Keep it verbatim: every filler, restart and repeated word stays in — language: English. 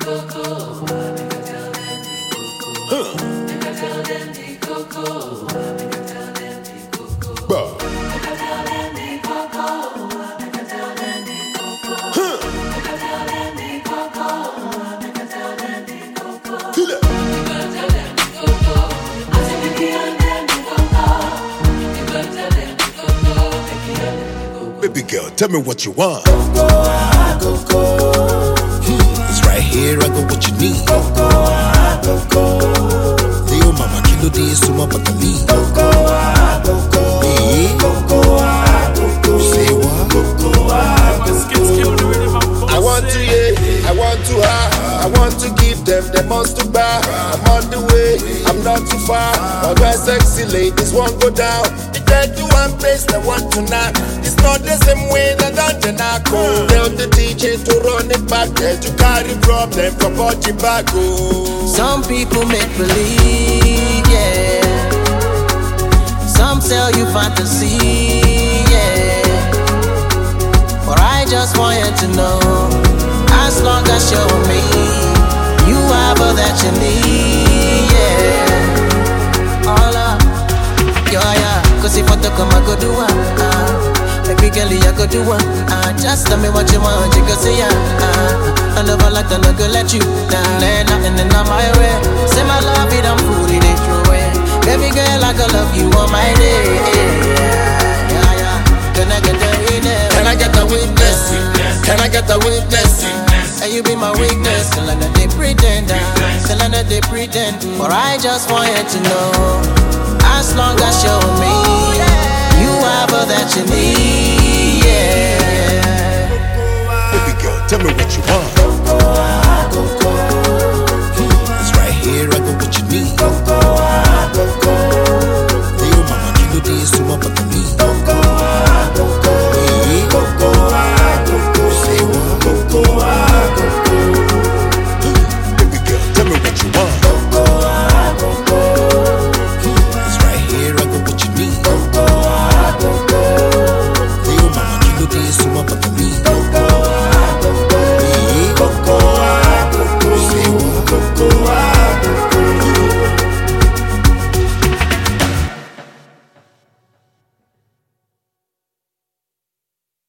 Huh. Bah. Baby girl, tell me what you want. Coco, ah, Coco. It's right here, I got what you need. Coco, ah, Coco. Leo mama kilo de suma bakali. Coco, ah, Coco. Eh? Coco, ah, Coco. You say what? Coco, ah, Coco. I want to yeah, I want to have, I want to give them, they must to buy. I'm on the way, I'm not too far. All my sexy ladies won't go down. The dead to one place, they want to knock. It's not the same way that I knock. Tell the D J to run it back there to carry problem from body back. Oh. Some people make believe, yeah. Some sell you fantasy, yeah. But I just want you to know, as long as you're with me, you have all that you need, yeah. All up, yeah, yeah. Cause if I talk, I go do one, uh. Baby girl, I go do one, uh. Just tell me what you want, you can say, yeah, uh. I never like to not go let you down, ain't nothing in my way. Say my love, it I'm food, it ain't true way. Baby girl, I go love you on my day, yeah, yeah. Can I get the witness? Can I get the witness? Can I get the witness? And you be my weakness, till I know they pretend, till I know they pretend. But I just want you to know, as long as you're with me, you have all that you need, yeah.